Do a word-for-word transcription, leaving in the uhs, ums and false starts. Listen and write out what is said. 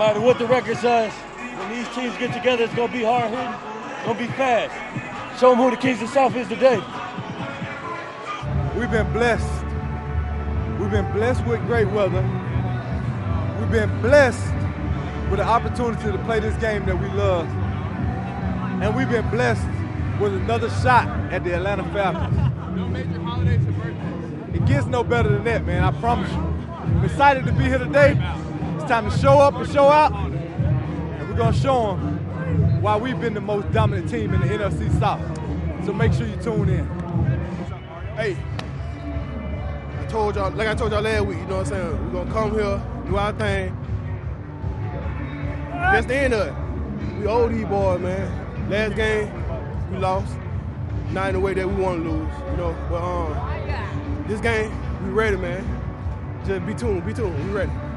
matter what the record says, when these teams get together, it's going to be hard-hitting, it's going to be fast. Show them who the Kings of the South is today. We've been blessed. We've been blessed with great weather. We've been blessed with the opportunity to play this game that we love. And we've been blessed with another shot at the Atlanta Falcons. No major holidays or birthdays. It gets no better than that, man, I promise you. I'm excited to be here today. It's time to show up and show out. And we're going to show them why we've been the most dominant team in the N F C South. So make sure you tune in. Hey, I told y'all, like I told y'all last week, you know what I'm saying? We're going to come here, do our thing. That's the end of it. We owe these boys, man. Last game, we lost. Not in the way that we want to lose, you know. But um, this game, we ready, man. Just be tuned, be tuned, we ready.